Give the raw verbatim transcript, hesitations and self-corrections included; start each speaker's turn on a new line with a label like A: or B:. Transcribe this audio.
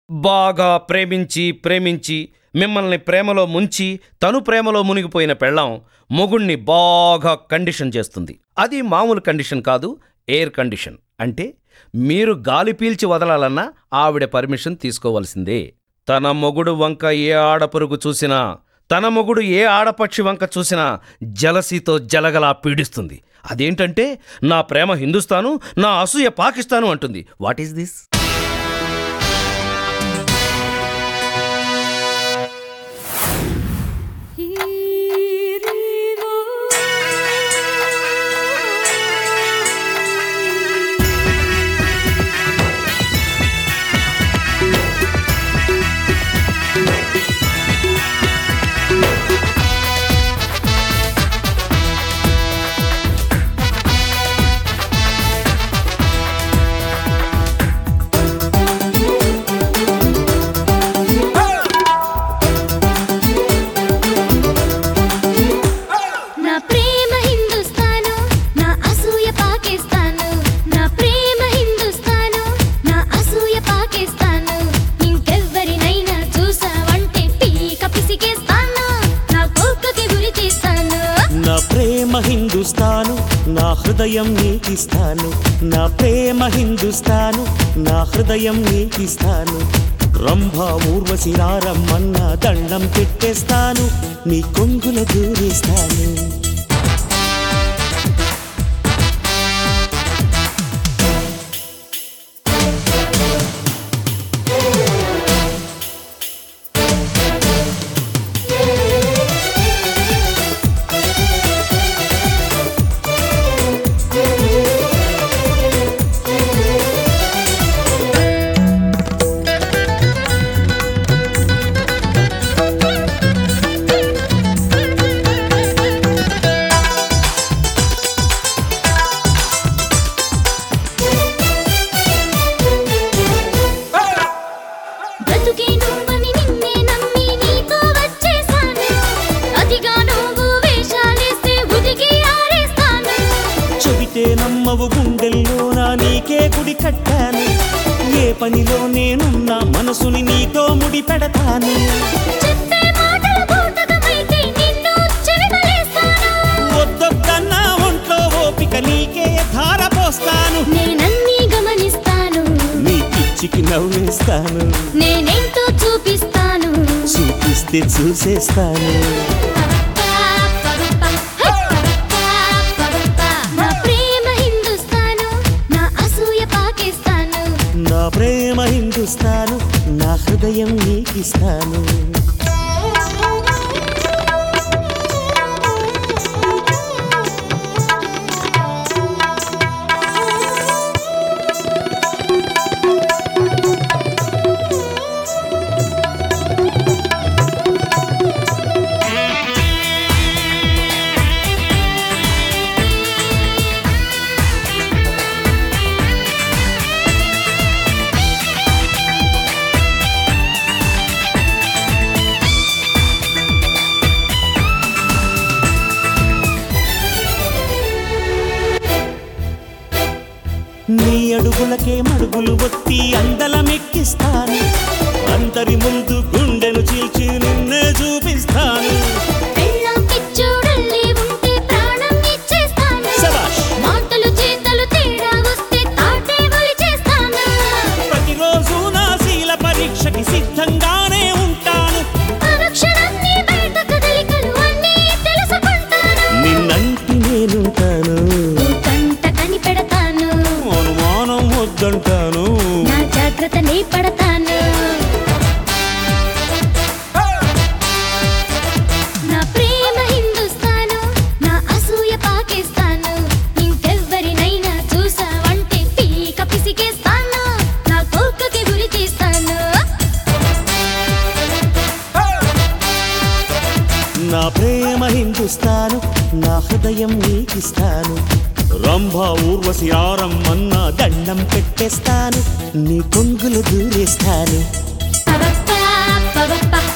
A: బాగా ప్రేమించి ప్రేమించి మిమ్మల్ని ప్రేమలో ముంచి తను ప్రేమలో మునిగిపోయిన పెళ్ళాం మొగుణ్ణి బాగా కండిషన్ చేస్తుంది. అది మామూలు కండిషన్ కాదు, ఎయిర్ కండిషన్. అంటే మీరు గాలి పీల్చి వదలాలన్నా ఆవిడ పర్మిషన్ తీసుకోవలసిందే. తన మొగుడు వంక ఏ ఆడపరుగు చూసినా, తన మొగుడు ఏ ఆడపక్షి వంక చూసినా జలసీతో జలగలా పీడిస్తుంది. అదేంటంటే నా ప్రేమ హిందుస్థాను, నా అసూయ పాకిస్తాను అంటుంది. What is this?
B: హిందుస్థాను నా హృదయం నీకిస్తాను, నా ప్రేమ హిందుస్థాను నా హృదయం నీకిస్తాను. రంభా ఊర్వశి రారమ్మన్న దండం పెట్టేస్తాను, నీ కొంగుల దూరేస్తాను. నమ్మవు గుండెల్లోనా నీకే గుడి కట్టాను, ఏ పనిలో నేనున్నా మనసుని నీతో ముడి పెడతాను. వద్దొద్దన్నా ఒంట్లో ఓపిక నీకే ధార పోస్తాను,
C: నేనన్నీ గమనిస్తాను,
B: నీ పిచ్చికి నవ్వేస్తాను,
C: నేనెంతో చూపిస్తాను,
B: చూపిస్తే చూసేస్తాను. నా ప్రేమ హిందుస్థాను నా హృదయం నీకిస్తాను. నీ అడుగులకే మడుగులు ఒత్తి అందలమెక్కిస్తాను, అందరి ముందు గుండెను చీల్చి నిన్నే చూపిస్తాను. ప్రతిరోజు నా శీల పరీక్షకి సిద్ధంగానే ఉంటాను, నిన్నంటి నేనుంటాను, అనుమానం వద్దంటాను,
C: నా జాగ్రత్త నీ పడతాను. నా ప్రేమ హిందుస్థాను నా అసూయ పాకిస్తాను, ఇంకెవ్వరినైనా చూసావంటే పీక పిసికేస్తాను, నా కోకకి గురి తీస్తాను.
B: నా ప్రేమ హిందుస్థాను నా హృదయం నీకిస్తాను, రంభా ఊర్వశి రారమ్మన్న దండం పెట్టేస్తాను, నీ కొంగులు దూరేస్తాను.
C: పవప్ప పవప్ప